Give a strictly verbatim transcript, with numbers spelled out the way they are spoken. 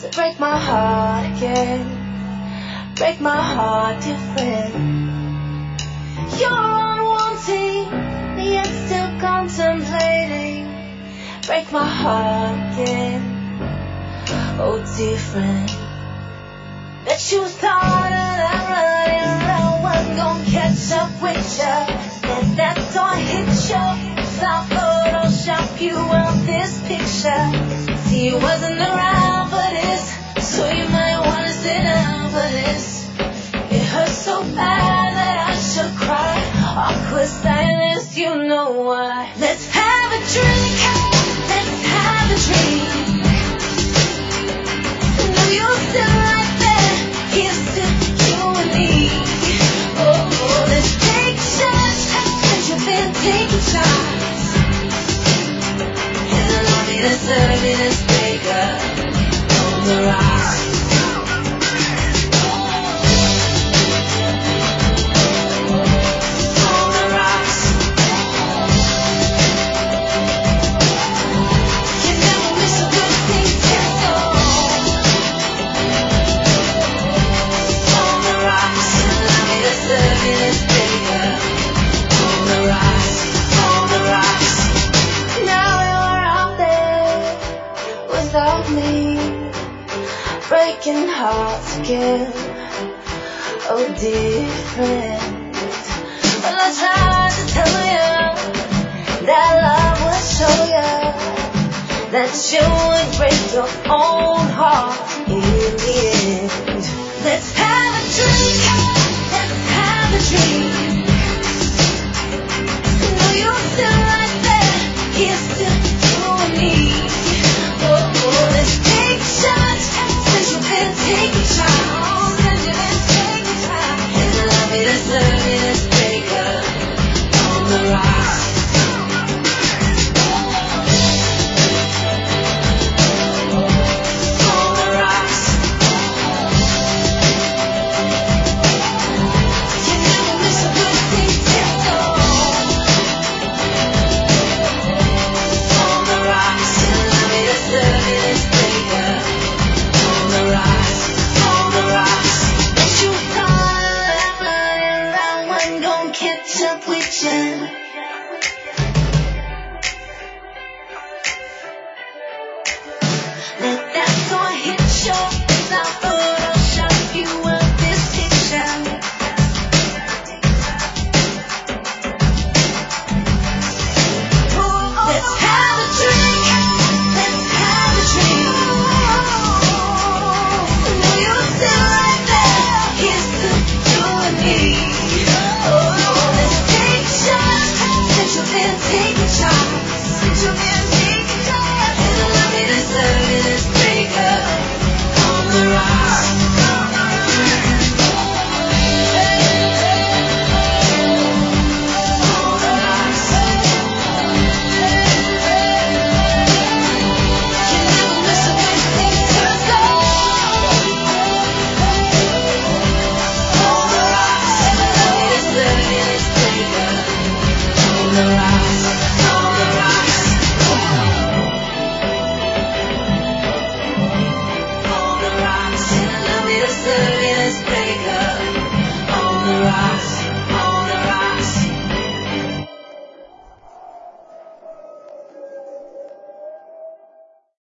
to break my heart again, break my heart, dear friend. You're unwanting, yet still contemplating, break my heart again, oh dear friend. That you thought that running around wasn't gonna catch up with ya, and that don't hit ya. So I Photoshop you on this picture. See, you wasn't around for this, so you might wanna sit down for this. It hurts so bad that I should cry. Awkward silence, you know why. Let's have a drink, let's have a drink. I know you're still right there, here's to you and me. Oh, oh, let's take shots, cause you've been taking shots. And allow me to serve you this breaker on the rocks. Breaking hearts again, oh dear friend. Well, I tried to tell you that love would show you that you would break your own heart.